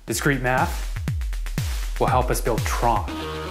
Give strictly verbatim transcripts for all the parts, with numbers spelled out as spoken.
Discrete math will help us build Tron.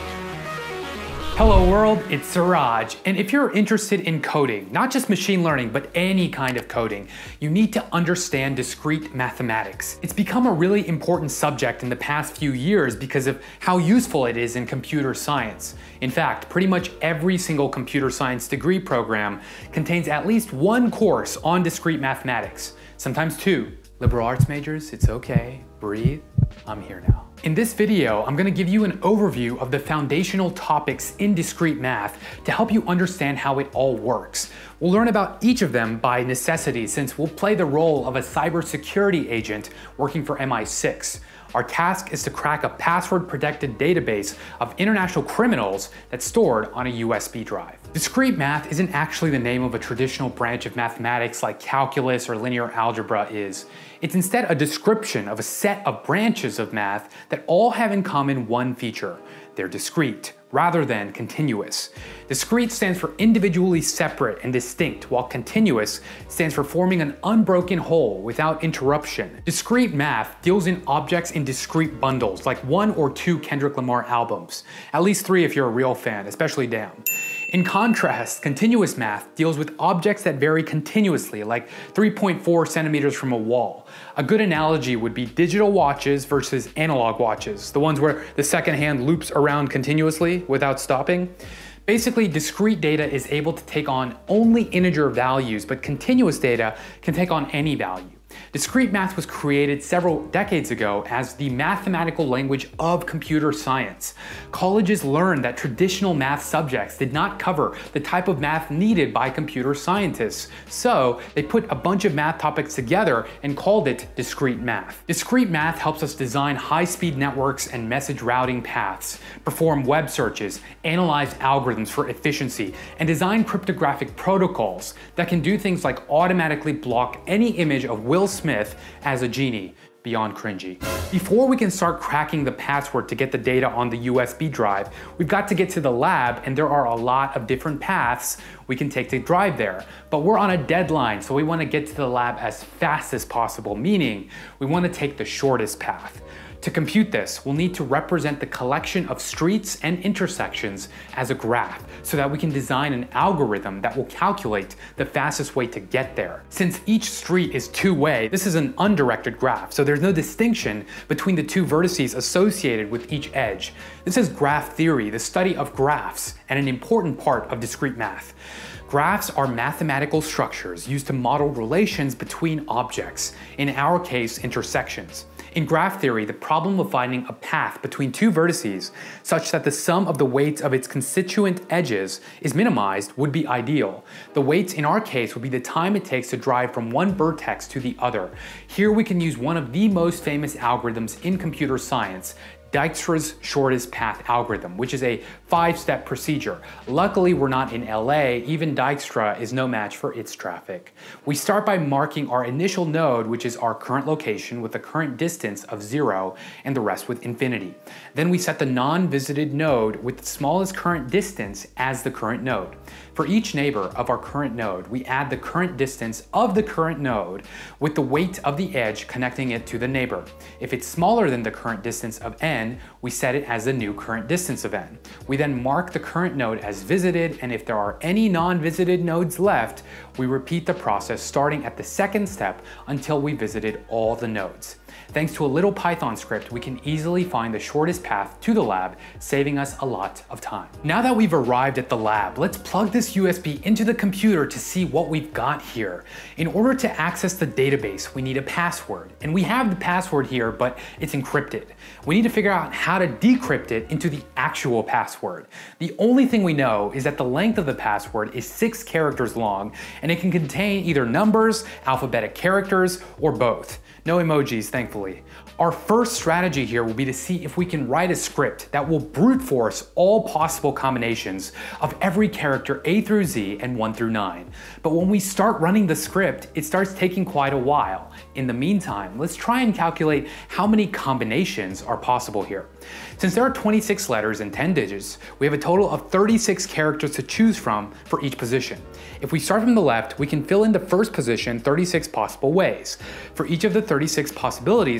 Hello world, it's Suraj, and if you're interested in coding, not just machine learning, but any kind of coding, you need to understand discrete mathematics. It's become a really important subject in the past few years because of how useful it is in computer science. In fact, pretty much every single computer science degree program contains at least one course on discrete mathematics, sometimes two. Liberal arts majors, it's okay, breathe, I'm here now. In this video, I'm going to give you an overview of the foundational topics in discrete math to help you understand how it all works. We'll learn about each of them by necessity since we'll play the role of a cybersecurity agent working for M I six. Our task is to crack a password-protected database of international criminals that's stored on a U S B drive. Discrete math isn't actually the name of a traditional branch of mathematics like calculus or linear algebra is. It's instead a description of a set of branches of math that all have in common one feature. They're discrete, rather than continuous. Discrete stands for individually separate and distinct, while continuous stands for forming an unbroken whole without interruption. Discrete math deals in objects in discrete bundles, like one or two Kendrick Lamar albums. At least three if you're a real fan, especially Damn. In contrast, continuous math deals with objects that vary continuously, like three point four centimeters from a wall. A good analogy would be digital watches versus analog watches, the ones where the second hand loops around continuously without stopping. Basically, discrete data is able to take on only integer values, but continuous data can take on any value. Discrete math was created several decades ago as the mathematical language of computer science. Colleges learned that traditional math subjects did not cover the type of math needed by computer scientists, so they put a bunch of math topics together and called it discrete math. Discrete math helps us design high-speed networks and message routing paths, perform web searches, analyze algorithms for efficiency, and design cryptographic protocols that can do things like automatically block any image of Will Smith as a genie. Beyond cringy. Before we can start cracking the password to get the data on the U S B drive, we've got to get to the lab, and there are a lot of different paths we can take to drive there. But we're on a deadline, so we want to get to the lab as fast as possible, meaning we want to take the shortest path. To compute this, we'll need to represent the collection of streets and intersections as a graph so that we can design an algorithm that will calculate the fastest way to get there. Since each street is two-way, this is an undirected graph, so there's no distinction between the two vertices associated with each edge. This is graph theory, the study of graphs, and an important part of discrete math. Graphs are mathematical structures used to model relations between objects, in our case, intersections. In graph theory, the problem of finding a path between two vertices such that the sum of the weights of its constituent edges is minimized would be ideal. The weights in our case would be the time it takes to drive from one vertex to the other. Here we can use one of the most famous algorithms in computer science, Dijkstra's shortest path algorithm, which is a five-step procedure. Luckily, we're not in L A, even Dijkstra is no match for its traffic. We start by marking our initial node, which is our current location with a current distance of zero, and the rest with infinity. Then we set the non-visited node with the smallest current distance as the current node. For each neighbor of our current node, we add the current distance of the current node with the weight of the edge connecting it to the neighbor. If it's smaller than the current distance of n, we set it as the new current distance of n. We then mark the current node as visited, and if there are any non-visited nodes left, we repeat the process starting at the second step until we visited all the nodes. Thanks to a little Python script, we can easily find the shortest path to the lab, saving us a lot of time. Now that we've arrived at the lab, let's plug this U S B into the computer to see what we've got here. In order to access the database, we need a password. And we have the password here, but it's encrypted. We need to figure out how to decrypt it into the actual password. The only thing we know is that the length of the password is six characters long, and it can contain either numbers, alphabetic characters, or both. No emojis, thankfully. Our first strategy here will be to see if we can write a script that will brute force all possible combinations of every character A through Z and one through nine. But when we start running the script, it starts taking quite a while. In the meantime, let's try and calculate how many combinations are possible here. Since there are twenty-six letters and ten digits, we have a total of thirty-six characters to choose from for each position. If we start from the left, we can fill in the first position thirty-six possible ways. For each of the thirty-six possibilities for the first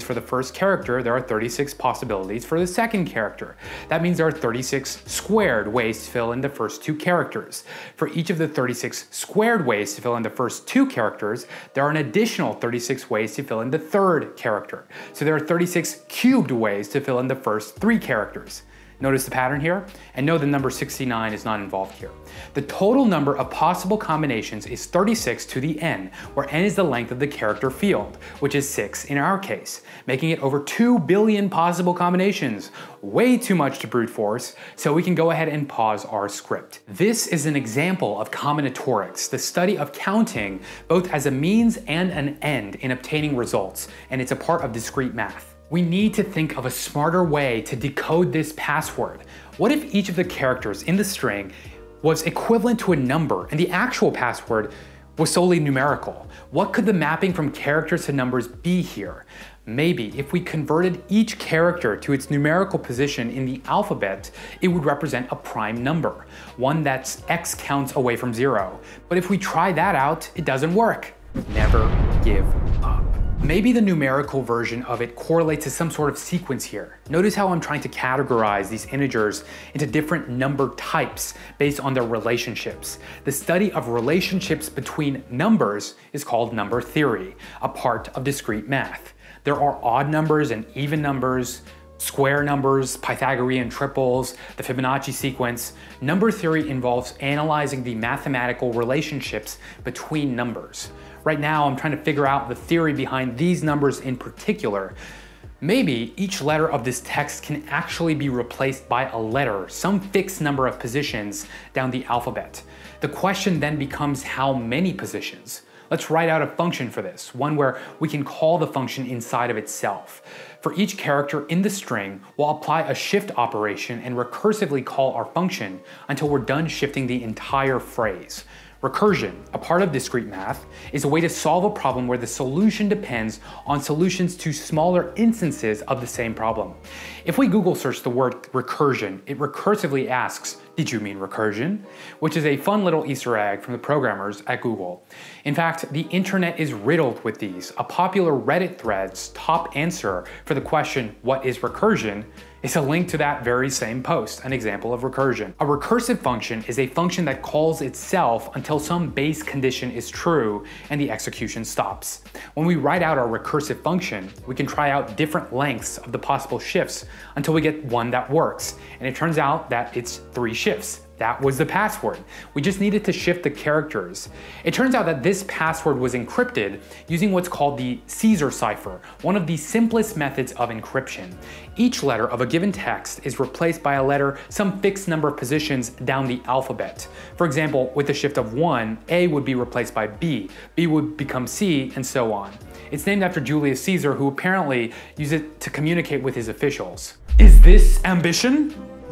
first character, there are thirty-six possibilities for the second character. That means there are thirty-six squared ways to fill in the first two characters. For each of the thirty-six squared ways to fill in the first two characters, there are an additional thirty-six ways to fill in the third character. So there are thirty-six cubed ways to fill in the first three characters. Notice the pattern here? And know the number sixty-nine is not involved here. The total number of possible combinations is thirty-six to the n, where n is the length of the character field, which is six in our case, making it over two billion possible combinations. Way too much to brute force, so we can go ahead and pause our script. This is an example of combinatorics, the study of counting both as a means and an end in obtaining results, and it's a part of discrete math. We need to think of a smarter way to decode this password. What if each of the characters in the string was equivalent to a number and the actual password was solely numerical? What could the mapping from characters to numbers be here? Maybe if we converted each character to its numerical position in the alphabet, it would represent a prime number, one that's x counts away from zero. But if we try that out, it doesn't work. Never give up. Maybe the numerical version of it correlates to some sort of sequence here. Notice how I'm trying to categorize these integers into different number types based on their relationships. The study of relationships between numbers is called number theory, a part of discrete math. There are odd numbers and even numbers, square numbers, Pythagorean triples, the Fibonacci sequence. Number theory involves analyzing the mathematical relationships between numbers. Right now, I'm trying to figure out the theory behind these numbers in particular. Maybe each letter of this text can actually be replaced by a letter, some fixed number of positions down the alphabet. The question then becomes how many positions? Let's write out a function for this, one where we can call the function inside of itself. For each character in the string, we'll apply a shift operation and recursively call our function until we're done shifting the entire phrase. Recursion, a part of discrete math, is a way to solve a problem where the solution depends on solutions to smaller instances of the same problem. If we Google search the word recursion, it recursively asks, "Did you mean recursion?" Which is a fun little Easter egg from the programmers at Google. In fact, the internet is riddled with these. A popular Reddit thread's top answer for the question, "What is recursion?" is a link to that very same post, an example of recursion. A recursive function is a function that calls itself until some base condition is true and the execution stops. When we write out our recursive function, we can try out different lengths of the possible shifts until we get one that works. And it turns out that it's three shifts. That was the password. We just needed to shift the characters. It turns out that this password was encrypted using what's called the Caesar cipher, one of the simplest methods of encryption. Each letter of a given text is replaced by a letter some fixed number of positions down the alphabet. For example, with the shift of one, A would be replaced by B, B would become C, and so on. It's named after Julius Caesar, who apparently used it to communicate with his officials. Is this ambition?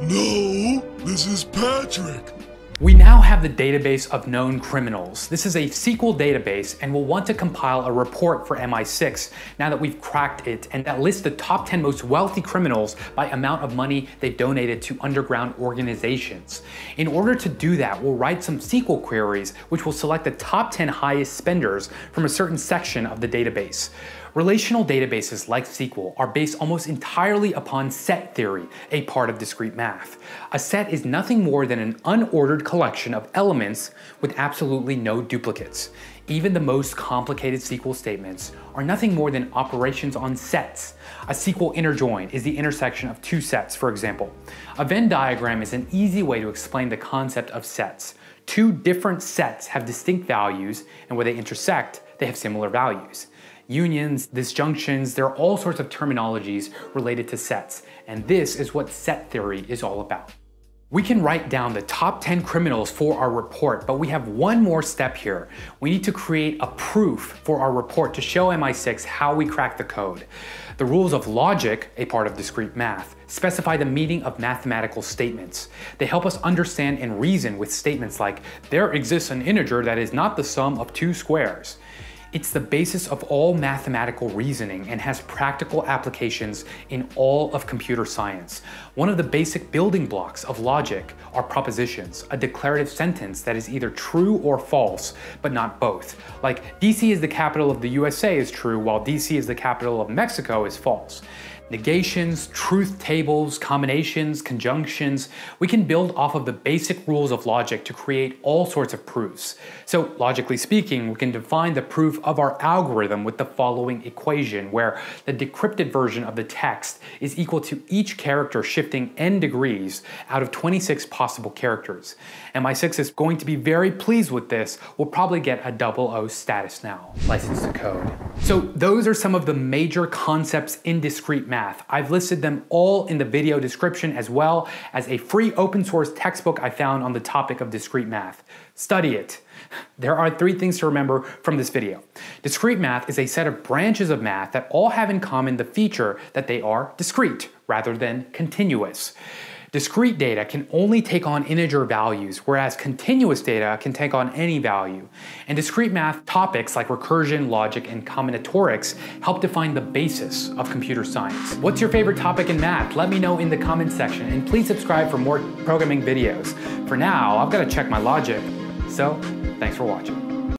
No, this is Patrick. We now have the database of known criminals. This is a S Q L database, and we'll want to compile a report for M I six now that we've cracked it, and that lists the top ten most wealthy criminals by amount of money they've donated to underground organizations. In order to do that, we'll write some S Q L queries which will select the top ten highest spenders from a certain section of the database. Relational databases like S Q L are based almost entirely upon set theory, a part of discrete math. A set is nothing more than an unordered collection of elements with absolutely no duplicates. Even the most complicated S Q L statements are nothing more than operations on sets. A S Q L inner join is the intersection of two sets, for example. A Venn diagram is an easy way to explain the concept of sets. Two different sets have distinct values, and where they intersect, they have similar values. Unions, disjunctions, there are all sorts of terminologies related to sets, and this is what set theory is all about. We can write down the top ten criminals for our report, but we have one more step here. We need to create a proof for our report to show M I six how we crack the code. The rules of logic, a part of discrete math, specify the meaning of mathematical statements. They help us understand and reason with statements like, there exists an integer that is not the sum of two squares. It's the basis of all mathematical reasoning and has practical applications in all of computer science. One of the basic building blocks of logic are propositions, a declarative sentence that is either true or false, but not both. Like D C is the capital of the U S A is true, while D C is the capital of Mexico is false. Negations, truth tables, combinations, conjunctions, we can build off of the basic rules of logic to create all sorts of proofs. So logically speaking, we can define the proof of our algorithm with the following equation, where the decrypted version of the text is equal to each character shifting n degrees out of twenty-six possible characters. M I six is going to be very pleased with this. We'll probably get a double O status now. License to code. So those are some of the major concepts in discrete math. I've listed them all in the video description, as well as a free open source textbook I found on the topic of discrete math. Study it. There are three things to remember from this video. Discrete math is a set of branches of math that all have in common the feature that they are discrete rather than continuous. Discrete data can only take on integer values, whereas continuous data can take on any value. And discrete math topics like recursion, logic, and combinatorics help define the basis of computer science. What's your favorite topic in math? Let me know in the comments section, and please subscribe for more programming videos. For now, I've got to check my logic, so thanks for watching.